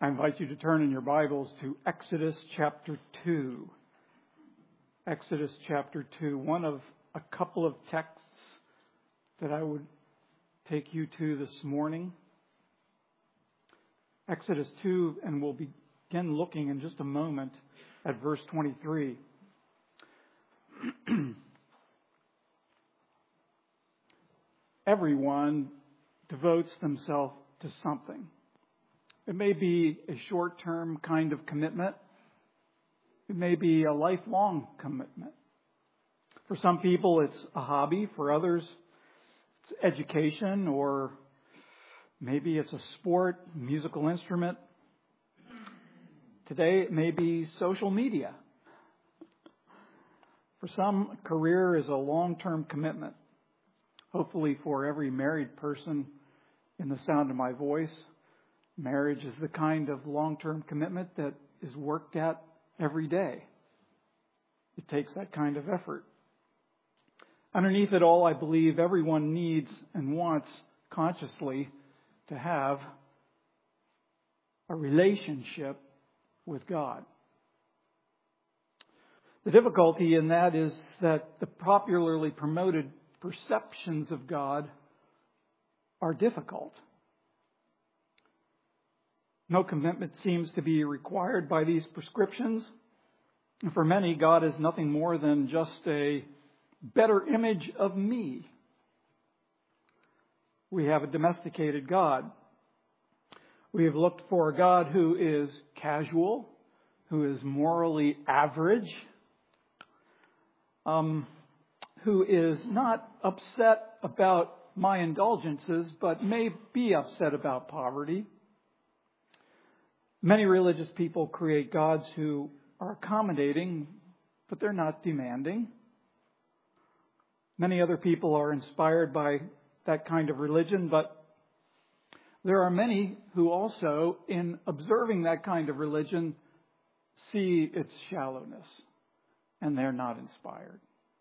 I invite you to turn in your Bibles to Exodus chapter 2. Exodus chapter 2, one of a couple of texts that I would take you to this morning. Exodus 2, and we'll begin looking in just a moment at verse 23. Everyone devotes themselves to something. It may be a short-term kind of commitment. It may be a lifelong commitment. For some people, it's a hobby. For others, it's education, or maybe it's a sport, musical instrument. Today, it may be social media. For some, a career is a long-term commitment. Hopefully, for every married person in the sound of my voice, marriage is the kind of long-term commitment that is worked at every day. It takes that kind of effort. Underneath it all, I believe everyone needs and wants consciously to have a relationship with God. The difficulty in that is that the popularly promoted perceptions of God are difficult. No commitment seems to be required by these prescriptions. And for many, God is nothing more than just a better image of me. We have a domesticated God. We have looked for a God who is casual, who is morally average, who is not upset about my indulgences, but may be upset about poverty. Many religious people create gods who are accommodating, but they're not demanding. Many other people are inspired by that kind of religion, but there are many who also, in observing that kind of religion, see its shallowness, and they're not inspired.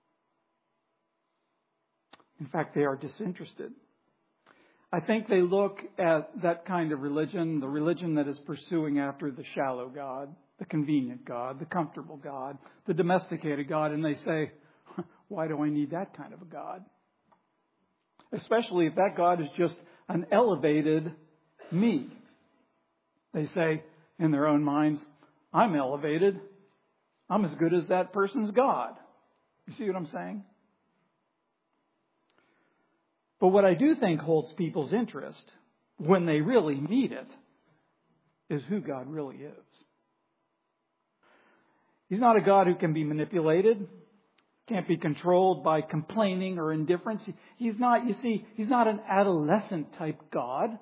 In fact, they are disinterested. I think they look at that kind of religion, the religion that is pursuing after the shallow God, the convenient God, the comfortable God, the domesticated God, and they say, why do I need that kind of a God? Especially if that God is just an elevated me. They say in their own minds, I'm elevated. I'm as good as that person's God. You see what I'm saying? But what I do think holds people's interest when they really need it is who God really is. He's not a God who can be manipulated, can't be controlled by complaining or indifference. He's not an adolescent type God.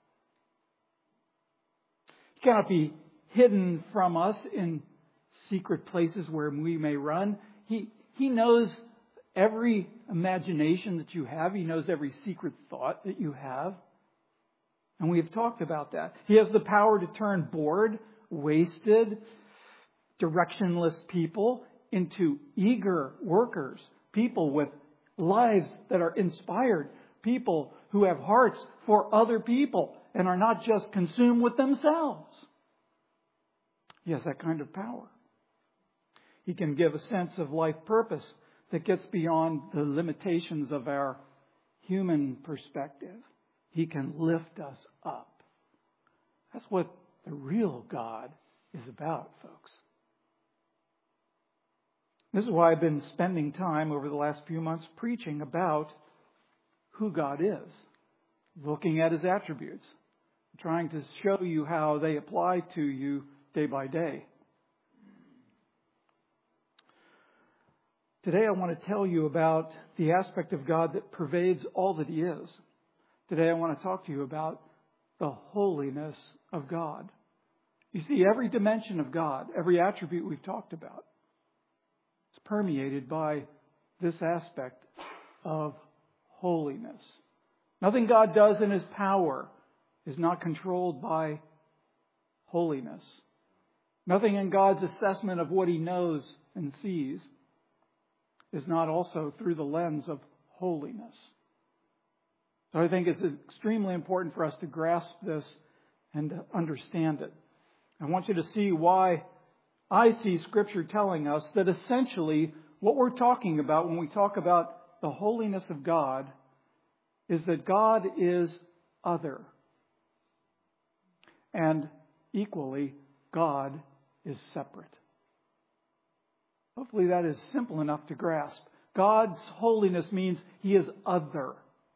He cannot be hidden from us in secret places where we may run. He knows every imagination that you have. He knows every secret thought that you have. And we have talked about that. He has the power to turn bored, wasted, directionless people into eager workers, people with lives that are inspired, people who have hearts for other people and are not just consumed with themselves. He has that kind of power. He can give a sense of life purpose that gets beyond the limitations of our human perspective. He can lift us up. That's what the real God is about, folks. This is why I've been spending time over the last few months preaching about who God is, looking at His attributes, trying to show you how they apply to you day by day. Today I want to tell you about the aspect of God that pervades all that He is. Today I want to talk to you about the holiness of God. You see, every dimension of God, every attribute we've talked about, is permeated by this aspect of holiness. Nothing God does in His power is not controlled by holiness. Nothing in God's assessment of what He knows and sees is not also through the lens of holiness. So I think it's extremely important for us to grasp this and to understand it. I want you to see why I see Scripture telling us that essentially what we're talking about when we talk about the holiness of God is that God is other. And equally, God is separate. Hopefully that is simple enough to grasp. God's holiness means He is other.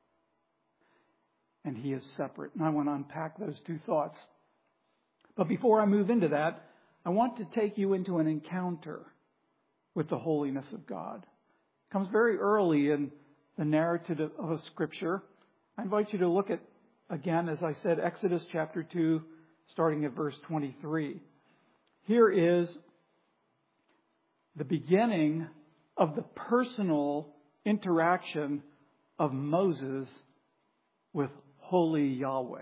And He is separate. And I want to unpack those two thoughts. But before I move into that, I want to take you into an encounter with the holiness of God. It comes very early in the narrative of Scripture. I invite you to look at, again, as I said, Exodus chapter 2, starting at verse 23. Here is the beginning of the personal interaction of Moses with holy Yahweh.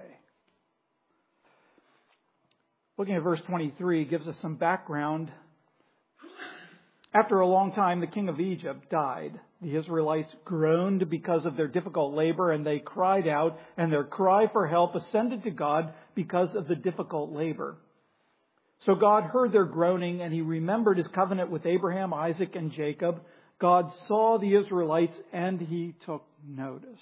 Looking at verse 23 gives us some background. After a long time, the king of Egypt died. The Israelites groaned because of their difficult labor, and they cried out, and their cry for help ascended to God because of the difficult labor. So God heard their groaning, and He remembered His covenant with Abraham, Isaac, and Jacob. God saw the Israelites, and He took notice.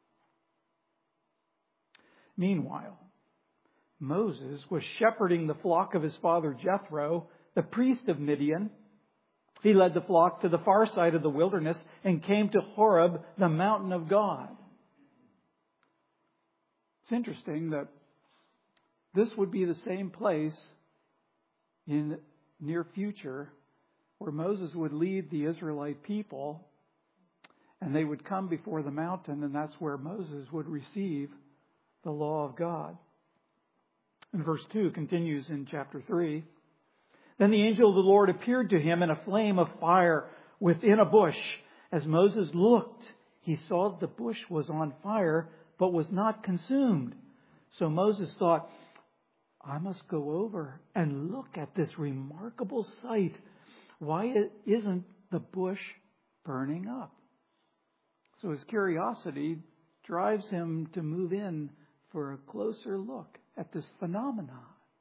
Meanwhile, Moses was shepherding the flock of his father Jethro, the priest of Midian. He led the flock to the far side of the wilderness and came to Horeb, the mountain of God. It's interesting that this would be the same place in the near future where Moses would lead the Israelite people and they would come before the mountain, and that's where Moses would receive the law of God. And verse 2 continues in chapter 3. Then the angel of the Lord appeared to him in a flame of fire within a bush. As Moses looked, he saw that the bush was on fire, but was not consumed. So Moses thought, I must go over and look at this remarkable sight. Why isn't the bush burning up? So his curiosity drives him to move in for a closer look at this phenomenon.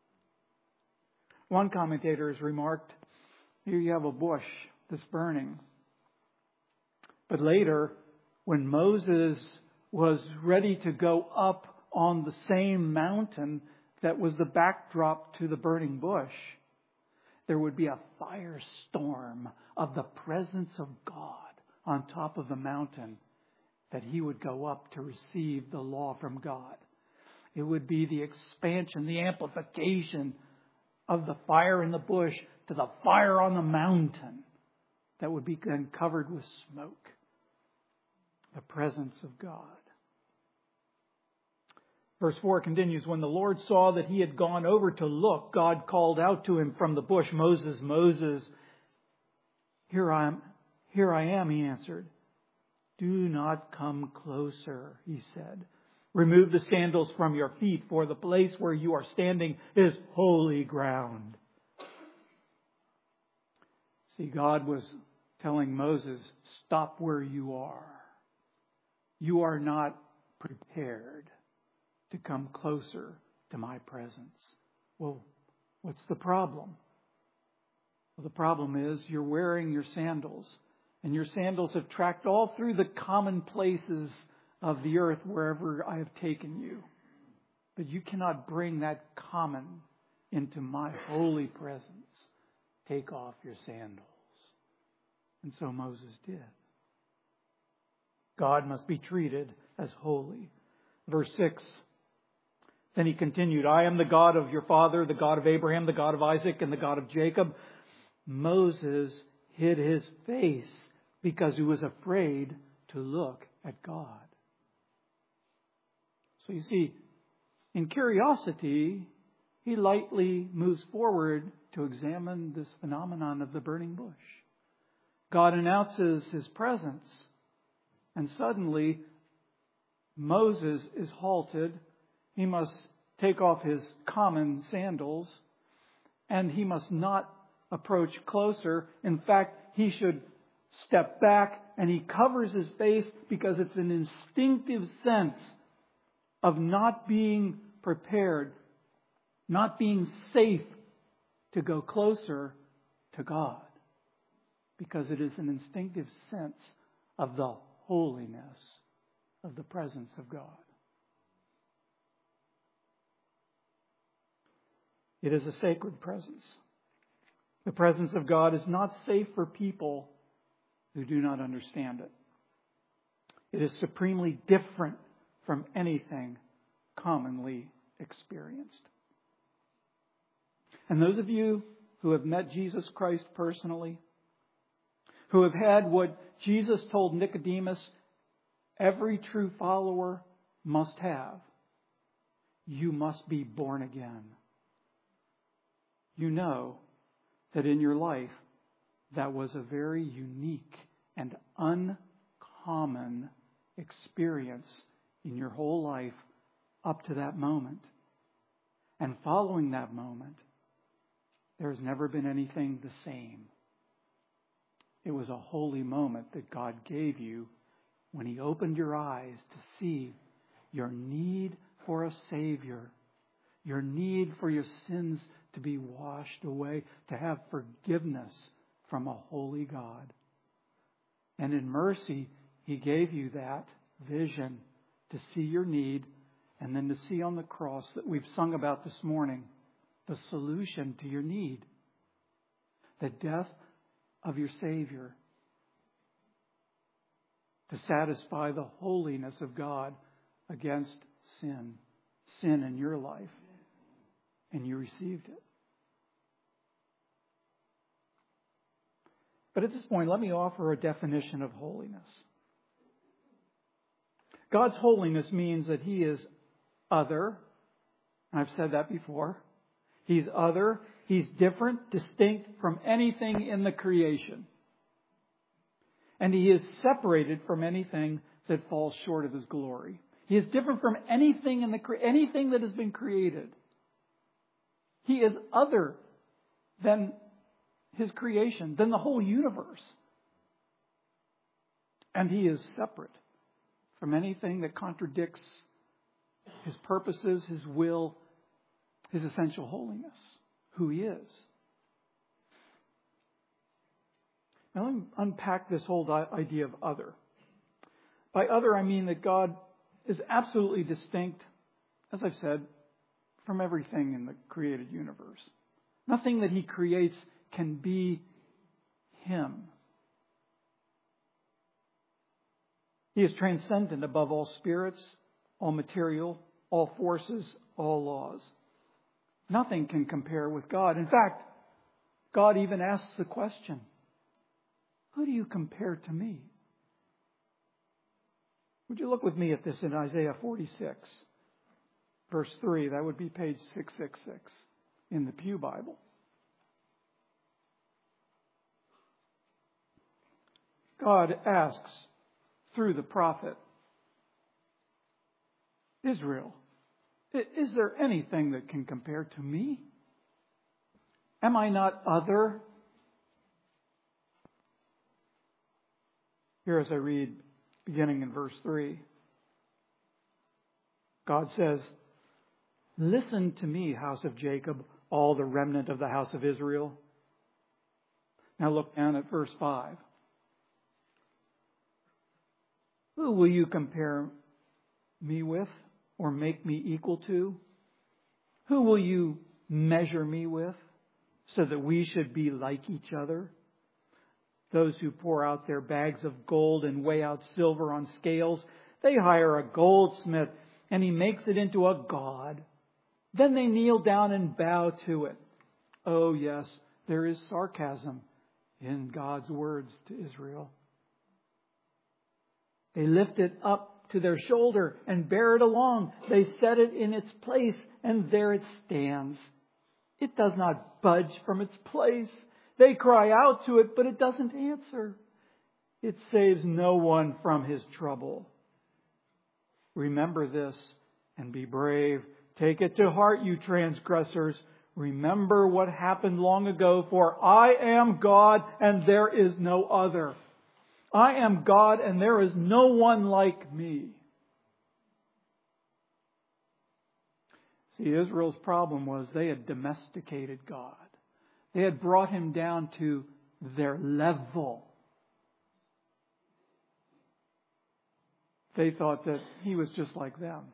One commentator has remarked, here you have a bush that's burning. But later, when Moses was ready to go up on the same mountain that was the backdrop to the burning bush, there would be a firestorm of the presence of God on top of the mountain that he would go up to receive the law from God. It would be the expansion, the amplification of the fire in the bush to the fire on the mountain that would be then covered with smoke. The presence of God. Verse 4 continues, when the Lord saw that he had gone over to look, God called out to him from the bush, Moses, Moses. Here I am, he answered. Do not come closer, he said. Remove the sandals from your feet, for the place where you are standing is holy ground. See, God was telling Moses, stop where you are. You are not prepared to come closer to my presence. Well, what's the problem? Well, the problem is you're wearing your sandals, and your sandals have tracked all through the common places of the earth wherever I have taken you. But you cannot bring that common into my holy presence. Take off your sandals. And so Moses did. God must be treated as holy. Verse 6. Then he continued, I am the God of your father, the God of Abraham, the God of Isaac, and the God of Jacob. Moses hid his face because he was afraid to look at God. So you see, in curiosity, he lightly moves forward to examine this phenomenon of the burning bush. God announces his presence, and suddenly Moses is halted. He must take off his common sandals, and he must not approach closer. In fact, he should step back, and he covers his face because it's an instinctive sense of not being prepared, not being safe to go closer to God, because it is an instinctive sense of the holiness of the presence of God. It is a sacred presence. The presence of God is not safe for people who do not understand it. It is supremely different from anything commonly experienced. And those of you who have met Jesus Christ personally, who have had what Jesus told Nicodemus every true follower must have, you must be born again. You know that in your life that was a very unique and uncommon experience in your whole life up to that moment. And following that moment, there's never been anything the same. It was a holy moment that God gave you when He opened your eyes to see your need for a Savior, your need for your sins to be washed away, to have forgiveness from a holy God. And in mercy, He gave you that vision to see your need, and then to see on the cross that we've sung about this morning the solution to your need. The death of your Savior to satisfy the holiness of God against sin in your life. And you received it. But at this point, let me offer a definition of holiness. God's holiness means that He is other. I've said that before. He's other. He's different, distinct from anything in the creation. And He is separated from anything that falls short of His glory. He is different from anything anything that has been created. He is other than His creation, than the whole universe. And He is separate from anything that contradicts His purposes, His will, His essential holiness, who He is. Now let me unpack this whole idea of other. By other, I mean that God is absolutely distinct, as I've said, from everything in the created universe. Nothing that He creates can be Him. He is transcendent above all spirits, all material, all forces, all laws. Nothing can compare with God. In fact, God even asks the question, who do you compare to me? Would you look with me at this in Isaiah 46, verse 3? That would be page 666 in the Pew Bible. God asks through the prophet, Israel, is there anything that can compare to me? Am I not other? Here as I read, beginning in verse 3, God says, listen to me, house of Jacob, all the remnant of the house of Israel. Now look down at verse 5. Who will you compare me with or make me equal to? Who will you measure me with so that we should be like each other? Those who pour out their bags of gold and weigh out silver on scales, they hire a goldsmith and he makes it into a god. Then they kneel down and bow to it. Oh yes, there is sarcasm in God's words to Israel. They lift it up to their shoulder and bear it along. They set it in its place and there it stands. It does not budge from its place. They cry out to it, but it doesn't answer. It saves no one from his trouble. Remember this and be brave. Take it to heart, you transgressors. Remember what happened long ago, for I am God and there is no other. I am God and there is no one like me. See, Israel's problem was they had domesticated God. They had brought him down to their level. They thought that he was just like them.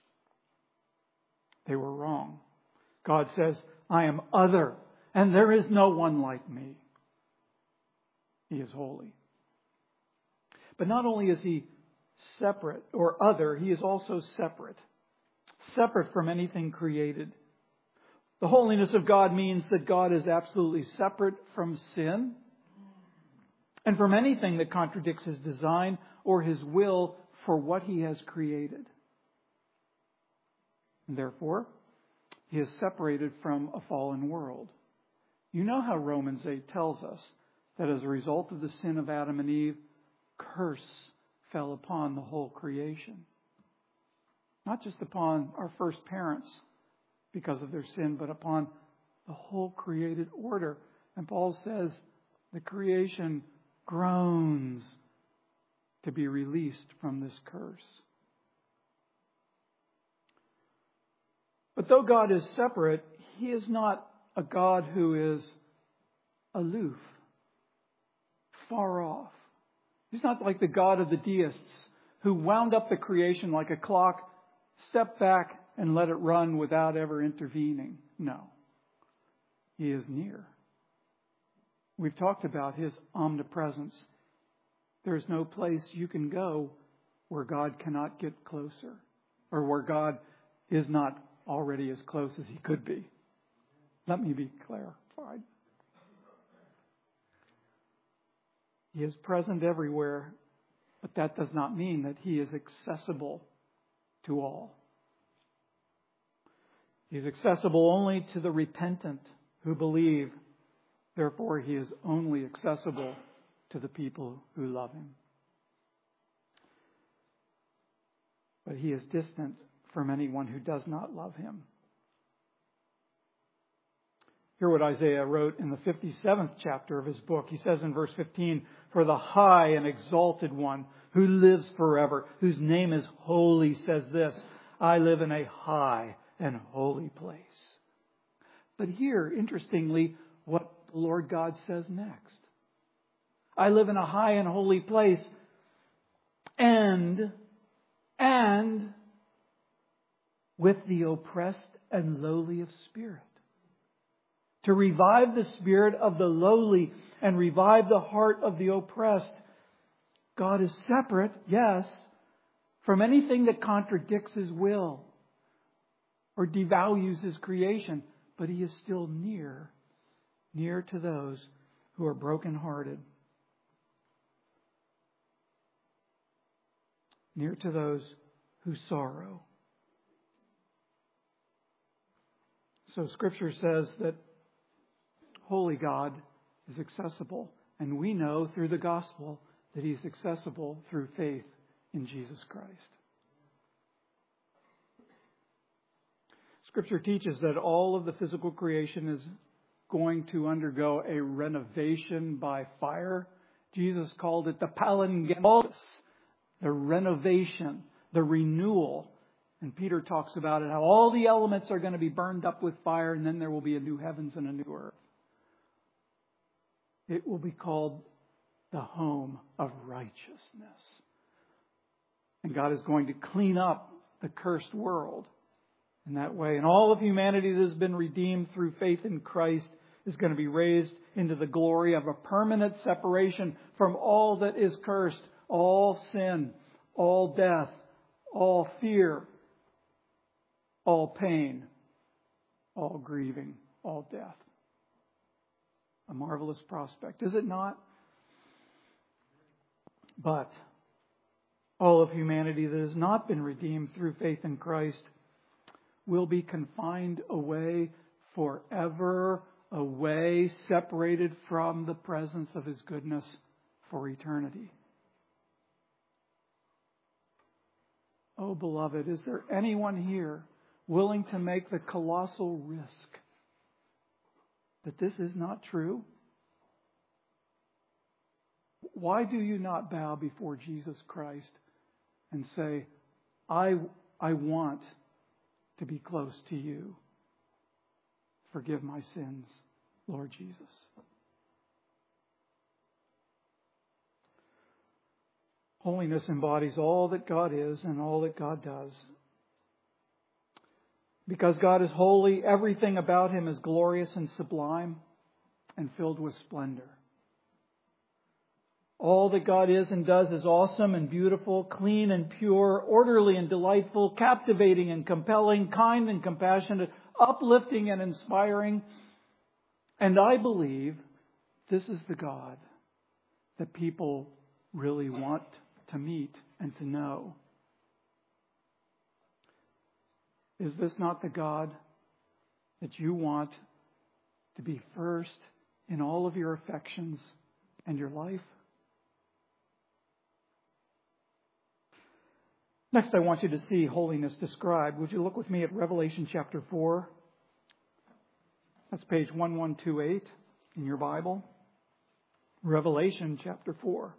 They were wrong. God says, I am other, and there is no one like me. He is holy. But not only is he separate or other, he is also separate. Separate from anything created. The holiness of God means that God is absolutely separate from sin and from anything that contradicts His design or His will for what He has created. And therefore, He is separated from a fallen world. You know how Romans 8 tells us that as a result of the sin of Adam and Eve, curse fell upon the whole creation. Not just upon our first parents because of their sin, but upon the whole created order. And Paul says the creation groans to be released from this curse. But though God is separate, He is not a God who is aloof, far off. He's not like the God of the deists who wound up the creation like a clock, stepped back and let it run without ever intervening. No. He is near. We've talked about His omnipresence. There's no place you can go where God cannot get closer, or where God is not already as close as He could be. Let me be clarified. He is present everywhere, but that does not mean that He is accessible to all. He is accessible only to the repentant who believe. Therefore, He is only accessible to the people who love Him. But He is distant from anyone who does not love Him. Hear what Isaiah wrote in the 57th chapter of his book. He says in verse 15, "For the high and exalted one who lives forever, whose name is holy, says this, I live in a high and holy place." But here, interestingly, what the Lord God says next. I live in a high and holy place and with the oppressed and lowly of spirit, to revive the spirit of the lowly and revive the heart of the oppressed. God is separate, yes, from anything that contradicts His will or devalues His creation, but He is still near to those who are brokenhearted, near to those who sorrow. So Scripture says that holy God is accessible, and we know through the gospel that He is accessible through faith in Jesus Christ. Scripture teaches that all of the physical creation is going to undergo a renovation by fire. Jesus called it the palingenesis, the renovation, the renewal. And Peter talks about it, how all the elements are going to be burned up with fire, and then there will be a new heavens and a new earth. It will be called the home of righteousness. And God is going to clean up the cursed world in that way. And all of humanity that has been redeemed through faith in Christ is going to be raised into the glory of a permanent separation from all that is cursed, all sin, all death, all fear, all pain, all grieving, all death. A marvelous prospect, is it not? But all of humanity that has not been redeemed through faith in Christ will be confined away forever, away, separated from the presence of His goodness for eternity. Oh, beloved, is there anyone here willing to make the colossal risk that this is not true? Why do you not bow before Jesus Christ and say, I want to be close to you. Forgive my sins. Lord Jesus. Holiness embodies all that God is and all that God does. Because God is holy, everything about Him is glorious and sublime and filled with splendor. All that God is and does is awesome and beautiful, clean and pure, orderly and delightful, captivating and compelling, kind and compassionate, uplifting and inspiring. And I believe this is the God that people really want to meet and to know. Is this not the God that you want to be first in all of your affections and your life? Next, I want you to see holiness described. Would you look with me at Revelation chapter 4? That's page 1128 in your Bible. Revelation chapter 4.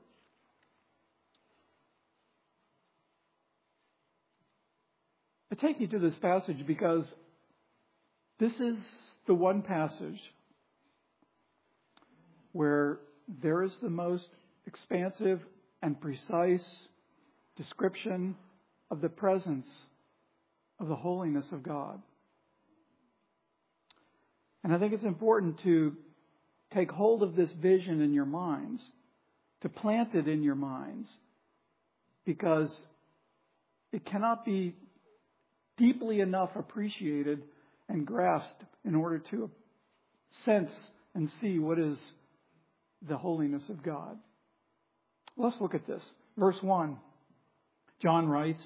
I take you to this passage because this is the one passage where there is the most expansive and precise description of the presence of the holiness of God. And I think it's important to take hold of this vision in your minds, to plant it in your minds, because it cannot be deeply enough appreciated and grasped in order to sense and see what is the holiness of God. Let's look at this. Verse 1. John writes,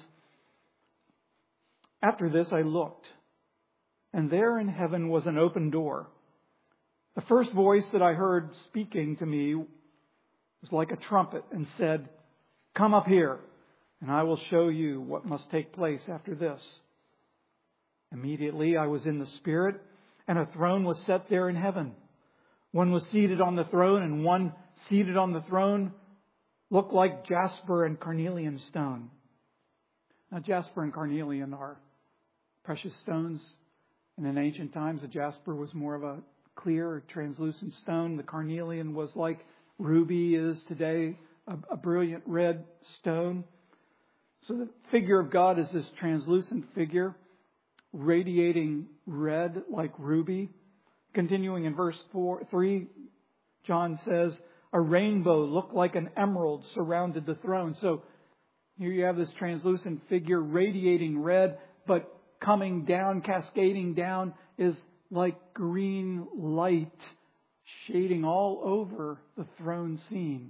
"After this I looked, and there in heaven was an open door. The first voice that I heard speaking to me was like a trumpet and said, 'Come up here, and I will show you what must take place after this.' Immediately I was in the Spirit, and a throne was set there in heaven. One was seated on the throne, and one seated on the throne looked like jasper and carnelian stone." Now, jasper and carnelian are precious stones. And in ancient times, the jasper was more of a clear or translucent stone. The carnelian was like ruby is today, a brilliant red stone. So the figure of God is this translucent figure, radiating red like ruby. Continuing in verse 3, John says, "A rainbow looked like an emerald surrounded the throne." So here you have this translucent figure radiating red, but coming down, cascading down, is like green light shading all over the throne scene.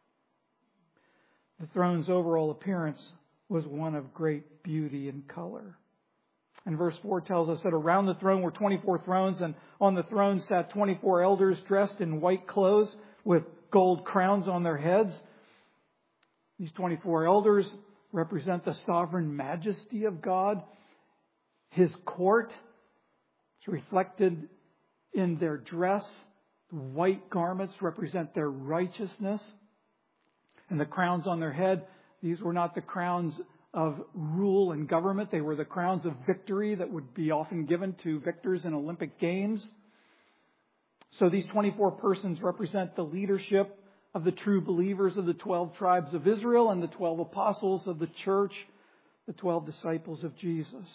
The throne's overall appearance was one of great beauty and color. And verse 4 tells us that around the throne were 24 thrones, and on the throne sat 24 elders dressed in white clothes with gold crowns on their heads. These 24 elders represent the sovereign majesty of God. His court is reflected in their dress. The white garments represent their righteousness. And the crowns on their head, these were not the crowns of rule and government. They were the crowns of victory that would be often given to victors in Olympic Games. So these 24 persons represent the leadership of the true believers of the 12 tribes of Israel and the 12 apostles of the church, the 12 disciples of Jesus.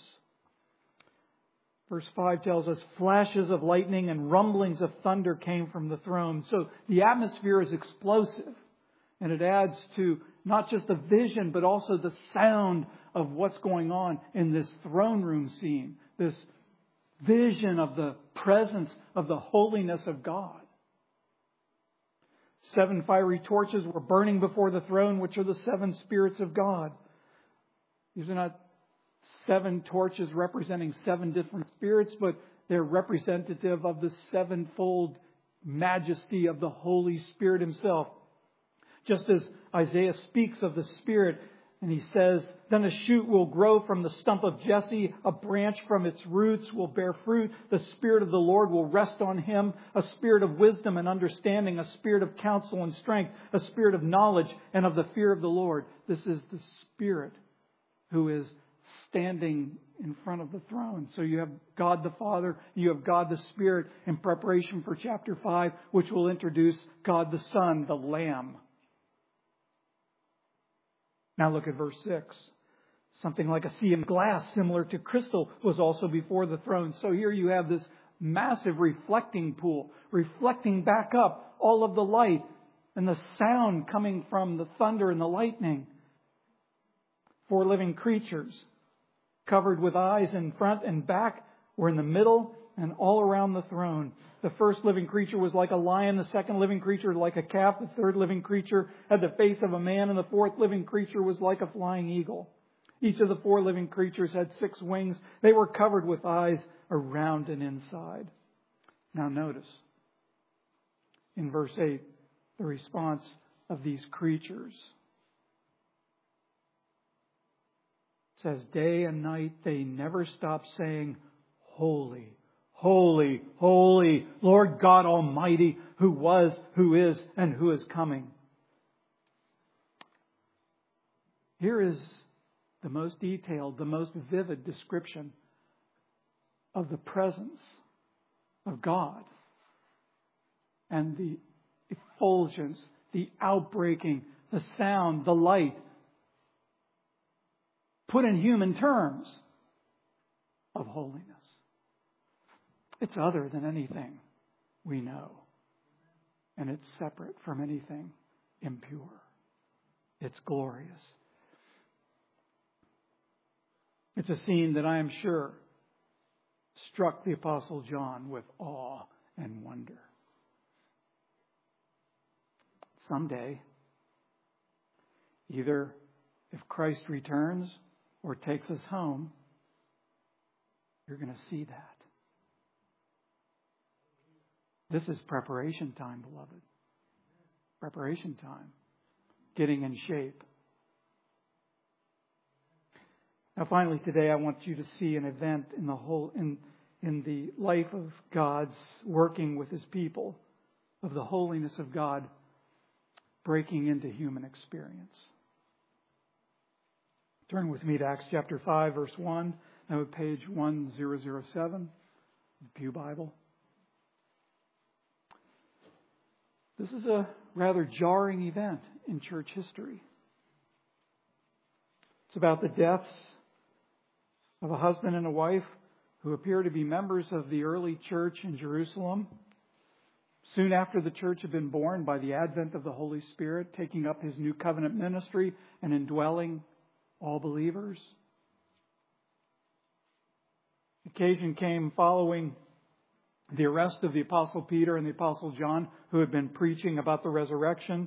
Verse 5 tells us flashes of lightning and rumblings of thunder came from the throne. So the atmosphere is explosive, and it adds to not just the vision, but also the sound of what's going on in this throne room scene, this vision of the presence of the holiness of God. 7 fiery torches were burning before the throne, which are the 7 spirits of God. These are not 7 torches representing 7 different spirits, but they're representative of the 7-fold majesty of the Holy Spirit Himself. Just as Isaiah speaks of the Spirit, and he says, "Then a shoot will grow from the stump of Jesse, a branch from its roots will bear fruit. The Spirit of the Lord will rest on him, a spirit of wisdom and understanding, a spirit of counsel and strength, a spirit of knowledge and of the fear of the Lord." This is the Spirit who is standing in front of the throne. So you have God the Father, you have God the Spirit in preparation for chapter 5, which will introduce God the Son, the Lamb. Now look at verse 6. Something like a sea of glass similar to crystal was also before the throne. So here you have this massive reflecting pool, reflecting back up all of the light and the sound coming from the thunder and the lightning. 4 living creatures covered with eyes in front and back were in the middle and all around the throne. The first living creature was like a lion, the second living creature like a calf, the third living creature had the face of a man, and the fourth living creature was like a flying eagle. Each of the 4 living creatures had 6 wings. They were covered with eyes around and inside. Now notice, in verse 8, the response of these creatures. It says, day and night they never stop saying, holy, holy, holy, Lord God Almighty, who was, who is, and who is coming. Here is the most detailed, the most vivid description of the presence of God and the effulgence, the outbreaking, the sound, the light, put in human terms, of holiness. It's other than anything we know. And it's separate from anything impure. It's glorious. It's a scene that I am sure struck the Apostle John with awe and wonder. Someday, either if Christ returns or takes us home, you're going to see that. This is preparation time, beloved. Preparation time. Getting in shape. Now finally today I want you to see an event in the life of God's working with His people, of the holiness of God breaking into human experience. Turn with me to Acts chapter 5, verse 1. Now at page 1007, the Pew Bible. This is a rather jarring event in church history. It's about the deaths of a husband and a wife who appear to be members of the early church in Jerusalem. Soon after the church had been born by the advent of the Holy Spirit, taking up His new covenant ministry and indwelling all believers. The occasion came following the arrest of the Apostle Peter and the Apostle John, who had been preaching about the resurrection.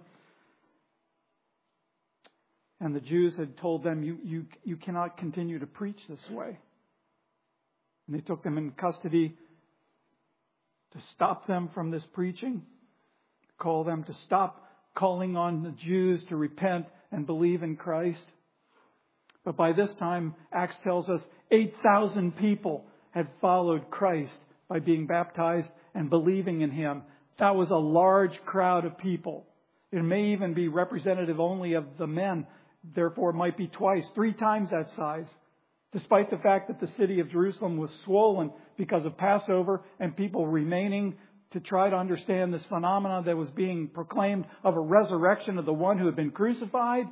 And the Jews had told them, you cannot continue to preach this way. And they took them in custody to stop them from this preaching, call them to stop calling on the Jews to repent and believe in Christ. But by this time, Acts tells us 8,000 people had followed Christ by being baptized and believing in Him. That was a large crowd of people. It may even be representative only of the men. Therefore, it might be twice, 3 times that size. Despite the fact that the city of Jerusalem was swollen because of Passover and people remaining to try to understand this phenomenon that was being proclaimed of a resurrection of the one who had been crucified.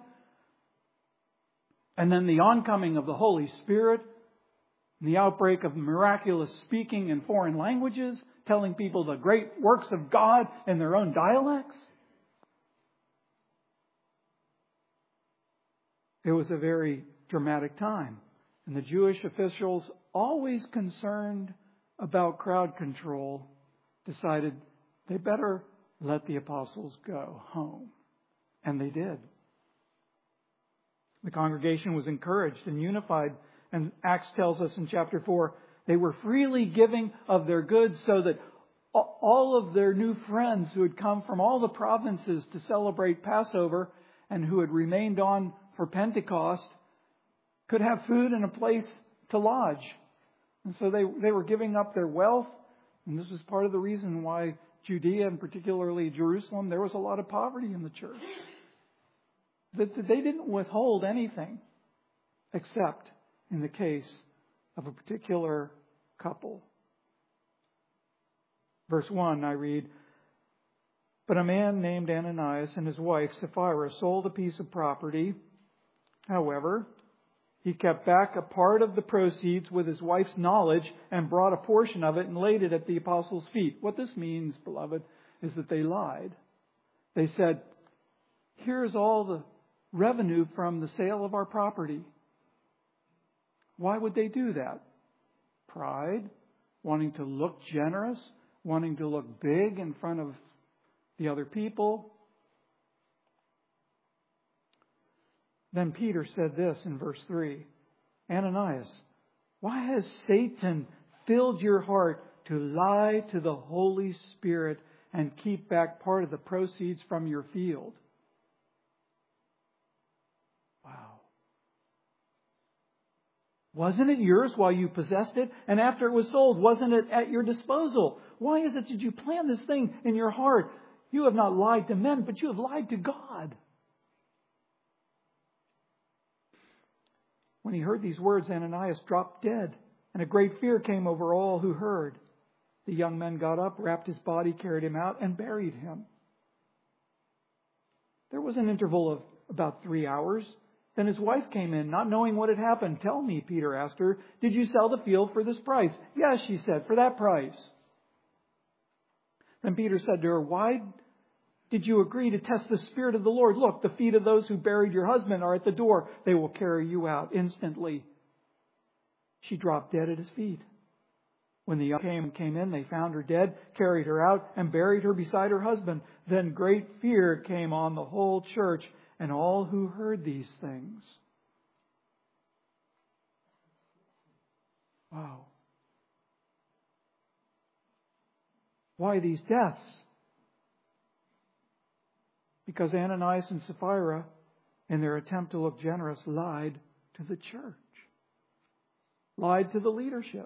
And then the oncoming of the Holy Spirit, and the outbreak of miraculous speaking in foreign languages, telling people the great works of God in their own dialects. It was a very dramatic time. And the Jewish officials, always concerned about crowd control, decided they better let the apostles go home. And they did. The congregation was encouraged and unified. And Acts tells us in chapter 4, they were freely giving of their goods so that all of their new friends who had come from all the provinces to celebrate Passover and who had remained on for Pentecost could have food and a place to lodge. And so they were giving up their wealth. And this was part of the reason why Judea, and particularly Jerusalem, there was a lot of poverty in the church. That they didn't withhold anything except in the case of a particular couple. Verse 1, I read, "But a man named Ananias and his wife Sapphira sold a piece of property. However, he kept back a part of the proceeds with his wife's knowledge and brought a portion of it and laid it at the apostles' feet." What this means, beloved, is that they lied. They said, "Here's all the revenue from the sale of our property." Why would they do that? Pride, wanting to look generous, wanting to look big in front of the other people. Then Peter said this in verse 3, "Ananias, why has Satan filled your heart to lie to the Holy Spirit and keep back part of the proceeds from your field?" Wow. "Wasn't it yours while you possessed it? And after it was sold, wasn't it at your disposal? Why is it that you plan this thing in your heart? You have not lied to men, but you have lied to God." When he heard these words, Ananias dropped dead, and a great fear came over all who heard. The young men got up, wrapped his body, carried him out, and buried him. There was an interval of about 3 hours. Then his wife came in, not knowing what had happened. "Tell me," Peter asked her, "did you sell the field for this price?" "Yes," she said, "for that price." Then Peter said to her, "Why did you agree to test the Spirit of the Lord? Look, the feet of those who buried your husband are at the door. They will carry you out." Instantly, she dropped dead at his feet. When the young came in, they found her dead, carried her out, and buried her beside her husband. Then great fear came on the whole church and all who heard these things. Wow. Why these deaths? Because Ananias and Sapphira, in their attempt to look generous, lied to the church, lied to the leadership.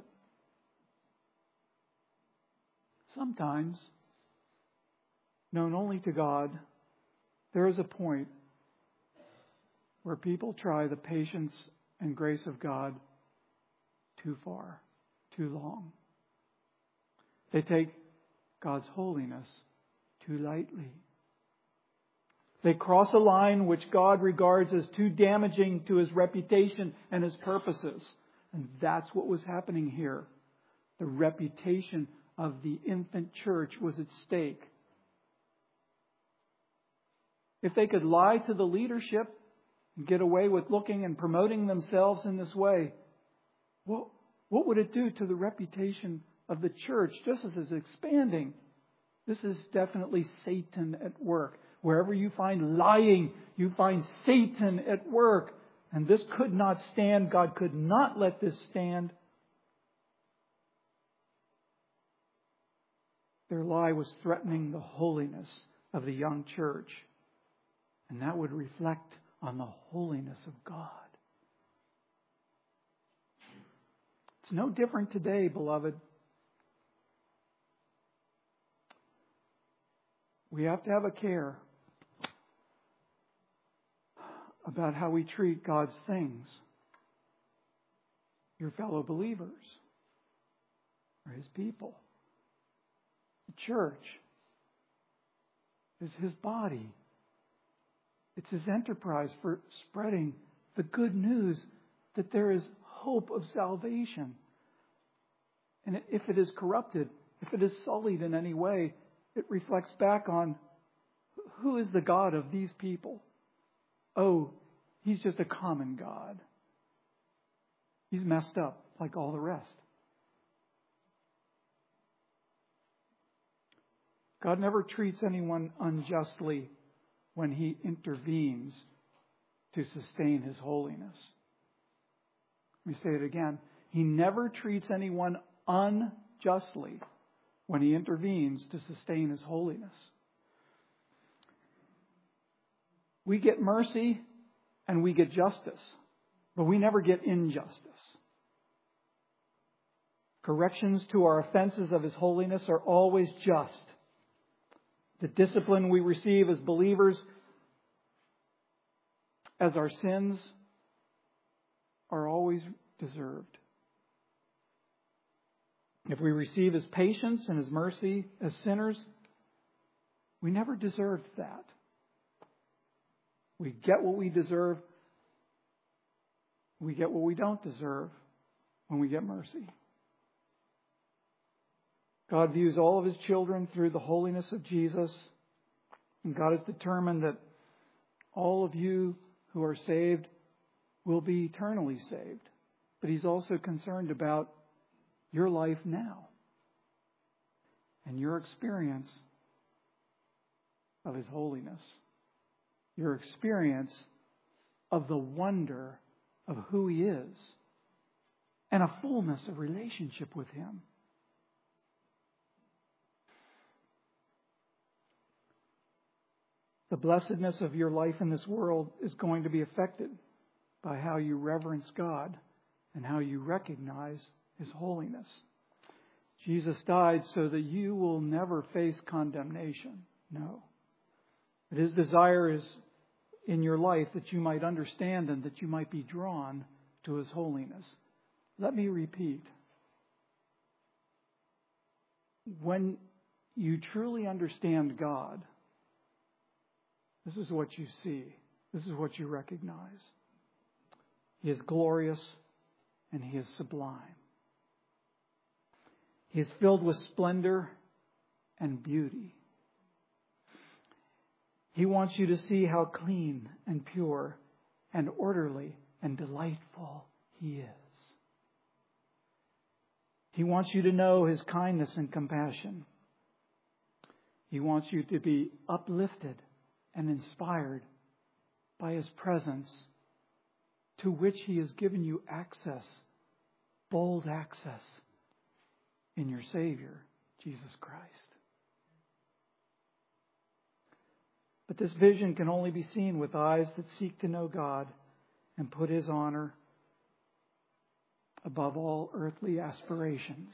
Sometimes, known only to God, there is a point where people try the patience and grace of God too far, too long. They take God's holiness too lightly. They cross a line which God regards as too damaging to His reputation and His purposes. And that's what was happening here. The reputation of the infant church was at stake. If they could lie to the leadership and get away with looking and promoting themselves in this way, what would it do to the reputation of the church just as it's expanding? This is definitely Satan at work. Wherever you find lying, you find Satan at work. And this could not stand. God could not let this stand. Their lie was threatening the holiness of the young church. And that would reflect on the holiness of God. It's no different today, beloved. We have to have a care about how we treat God's things, your fellow believers, or His people. The church is His body. It's His enterprise for spreading the good news that there is hope of salvation. And if it is corrupted, if it is sullied in any way, it reflects back on who is the God of these people. Oh, He's just a common God. He's messed up like all the rest. God never treats anyone unjustly when He intervenes to sustain His holiness. Let me say it again. He never treats anyone unjustly when He intervenes to sustain His holiness. We get mercy and we get justice, but we never get injustice. Corrections to our offenses of His holiness are always just. The discipline we receive as believers, as our sins, are always deserved. If we receive His patience and His mercy as sinners, we never deserved that. We get what we deserve. We get what we don't deserve when we get mercy. God views all of His children through the holiness of Jesus. And God has determined that all of you who are saved will be eternally saved. But He's also concerned about your life now and your experience of His holiness. Your experience of the wonder of who He is and a fullness of relationship with Him. The blessedness of your life in this world is going to be affected by how you reverence God and how you recognize His holiness. Jesus died so that you will never face condemnation. No. But His desire is in your life that you might understand and that you might be drawn to His holiness. Let me repeat. When you truly understand God, this is what you see. This is what you recognize. He is glorious and He is sublime. He is filled with splendor and beauty. He wants you to see how clean and pure and orderly and delightful He is. He wants you to know His kindness and compassion. He wants you to be uplifted and inspired by His presence, to which He has given you access, bold access, in your Savior, Jesus Christ. But this vision can only be seen with eyes that seek to know God and put His honor above all earthly aspirations.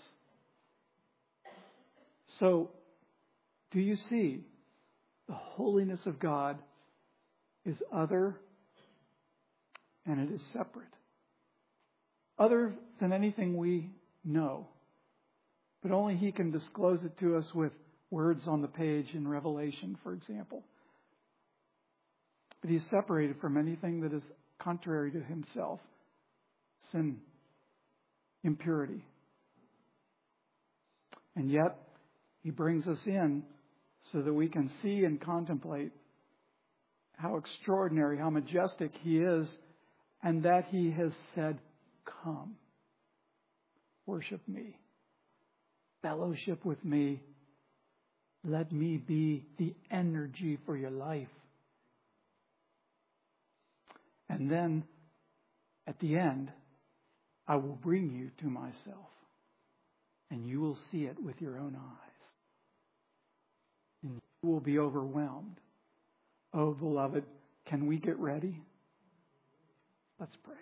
So, do you see? The holiness of God is other and it is separate. Other than anything we know. But only He can disclose it to us with words on the page in Revelation, for example. But He is separated from anything that is contrary to Himself. Sin, impurity. And yet, He brings us in so that we can see and contemplate how extraordinary, how majestic He is, and that He has said, "Come, worship Me, fellowship with Me, let Me be the energy for your life." And then, at the end, I will bring you to Myself, and you will see it with your own eyes. And you will be overwhelmed. Oh, beloved, can we get ready? Let's pray.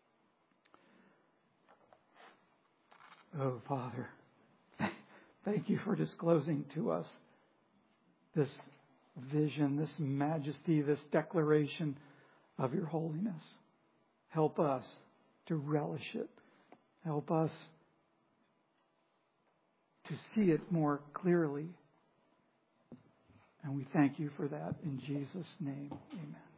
Oh, Father, thank You for disclosing to us this vision, this majesty, this declaration of Your holiness. Help us to relish it. Help us to see it more clearly. And we thank You for that in Jesus' name. Amen.